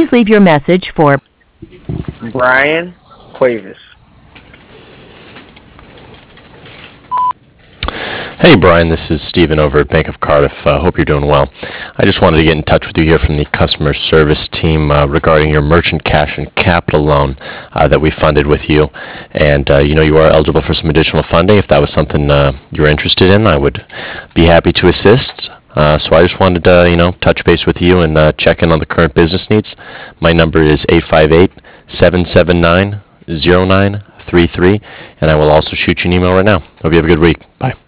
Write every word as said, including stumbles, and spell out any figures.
Please leave your message for Brian Cuevas. Hey Brian, this is Stephen over at Bank of Cardiff. Uh, hope you're doing well. I just wanted to get in touch with you here from the customer service team uh, regarding your merchant cash and capital loan uh, that we funded with you. And uh, you know you are eligible for some additional funding. If that was something uh, you're interested in, I would be happy to assist. Uh, so I just wanted to you know touch base with you and uh, check in on the current business needs. My number is eight five eight, seven seven nine, zero nine three three, and I will also shoot you an email right now. Hope you have a good week. Bye.